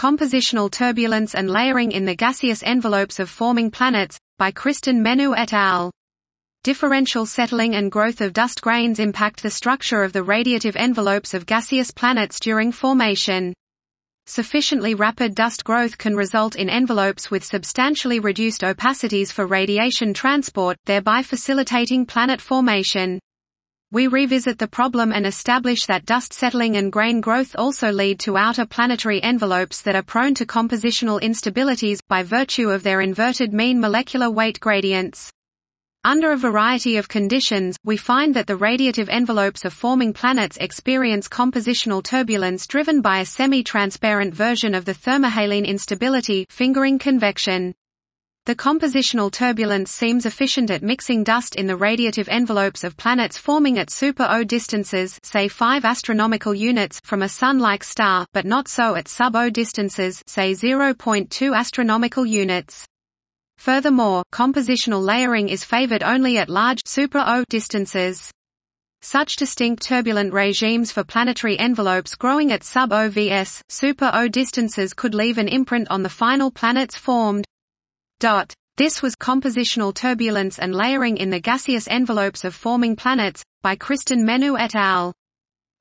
Compositional Turbulence and Layering in the Gaseous Envelopes of Forming Planets, by Kristen Menu et al. Differential settling and growth of dust grains impact the structure of the radiative envelopes of gaseous planets during formation. Sufficiently rapid dust growth can result in envelopes with substantially reduced opacities for radiation transport, thereby facilitating planet formation. We revisit the problem and establish that dust settling and grain growth also lead to outer planetary envelopes that are prone to compositional instabilities, by virtue of their inverted mean molecular weight gradients. Under a variety of conditions, we find that the radiative envelopes of forming planets experience compositional turbulence driven by a semi-transparent version of the thermohaline instability, fingering convection. The compositional turbulence seems efficient at mixing dust in the radiative envelopes of planets forming at super-O distances, say 5 astronomical units, from a Sun-like star, but not so at sub-O distances, say 0.2 astronomical units. Furthermore, compositional layering is favored only at large super-O distances. Such distinct turbulent regimes for planetary envelopes growing at sub-O vs. super-O distances could leave an imprint on the final planets formed. This was Compositional Turbulence and Layering in the Gaseous Envelopes of Forming Planets, by Kristen Menu et al.